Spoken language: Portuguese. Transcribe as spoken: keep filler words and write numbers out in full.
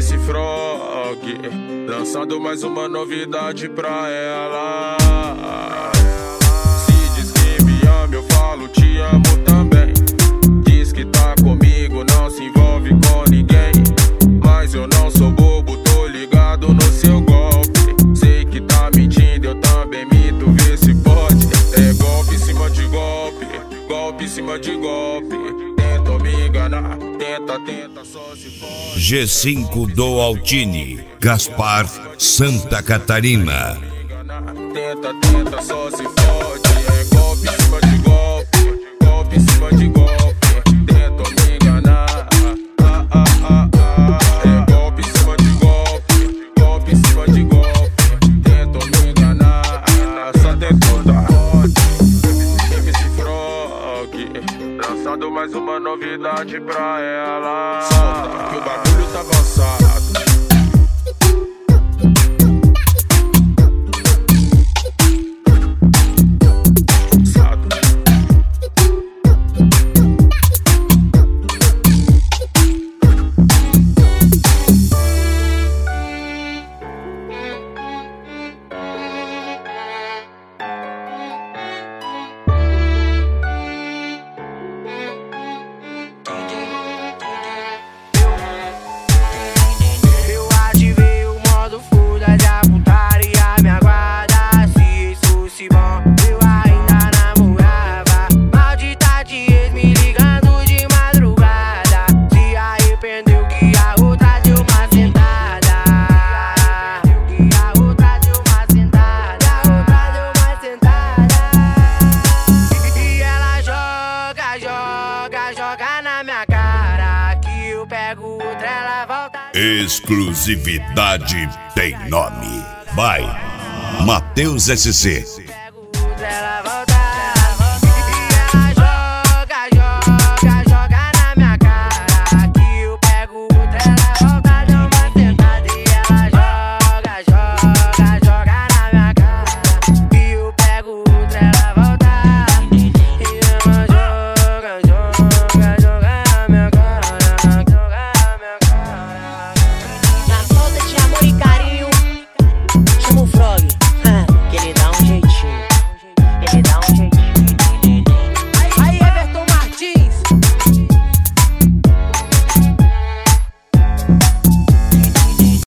C Frog, lançando mais uma novidade pra ela. Se diz que me ama, eu falo te amo também. Diz que tá comigo, não se envolve com ninguém. Mas eu não sou bobo, tô ligado no seu golpe. Sei que tá mentindo, eu também minto, vê se pode. É golpe em cima de golpe, golpe em cima de golpe. Tenta me enganar, tenta, tenta, só se pode. G cinco do Altini, Gaspar, Santa Catarina. Tenta, tenta, só se fode. É golpe em cima de golpe, golpe em cima de golpe. Tenta me enganar, ah, ah, ah, ah. É golpe em cima de golpe, golpe em cima de golpe. Tenta me enganar, só tentou dar. M C Frog, lançando mais uma novidade pra ela. Solta, que o bagulho tá avançado. Exclusividade tem nome. By Matheus S C.